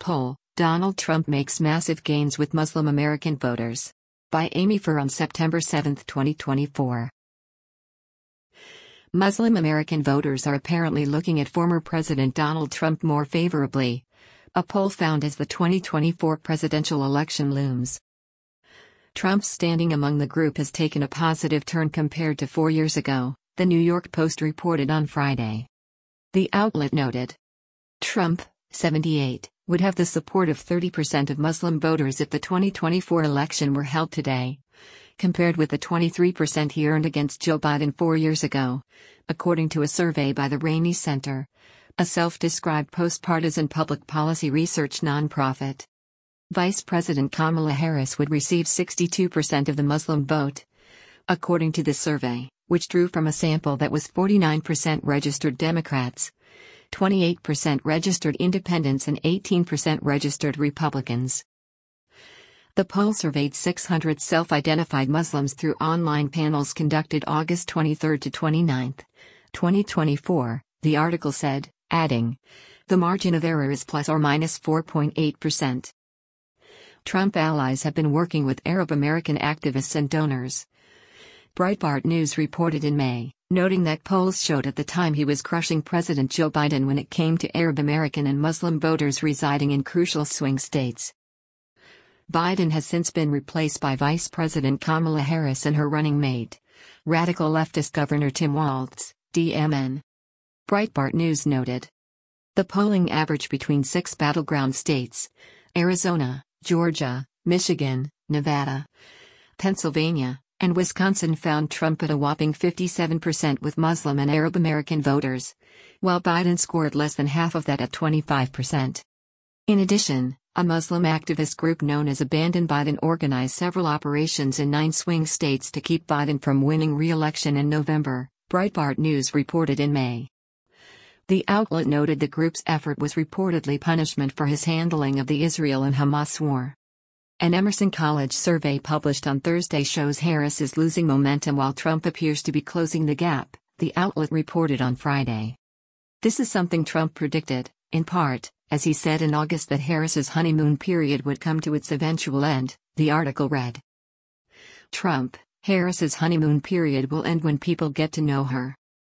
Poll: Donald Trump makes massive gains with Muslim American voters. By Amy Furr on September 7, 2024. Muslim American voters are apparently looking at former President Donald Trump more favorably. A poll found as the 2024 presidential election looms. Trump's standing among the group has taken a positive turn compared to 4 years ago, the New York Post reported on Friday. The outlet noted, Trump, 78, would have the support of 30% of Muslim voters if the 2024 election were held today, compared with the 23% he earned against Joe Biden 4 years ago, according to a survey by the Rainey Center, a self-described post-partisan public policy research nonprofit. Vice President Kamala Harris would receive 62% of the Muslim vote, according to the survey, which drew from a sample that was 49% registered Democrats, 28% registered independents and 18% registered Republicans. The poll surveyed 600 self-identified Muslims through online panels conducted August 23 to 29, 2024, the article said, adding, the margin of error is plus or minus 4.8%. Trump allies have been working with Arab American activists and donors. Breitbart News reported in May, noting that polls showed at the time he was crushing President Joe Biden when it came to Arab American and Muslim voters residing in crucial swing states. Biden has since been replaced by Vice President Kamala Harris and her running mate, radical leftist Governor Tim Walz, DMN. Breitbart News noted. The polling average between 6 battleground states, Arizona, Georgia, Michigan, Nevada, Pennsylvania, and Wisconsin found Trump at a whopping 57% with Muslim and Arab American voters, while Biden scored less than half of that at 25%. In addition, a Muslim activist group known as Abandon Biden organized several operations in 9 swing states to keep Biden from winning re-election in November, Breitbart News reported in May. The outlet noted the group's effort was reportedly punishment for his handling of the Israel and Hamas war. An Emerson College survey published on Thursday shows Harris is losing momentum while Trump appears to be closing the gap, the outlet reported on Friday. This is something Trump predicted, in part, as he said in August that Harris's honeymoon period would come to its eventual end, the article read. Trump, Harris's honeymoon period will end when people get to know her.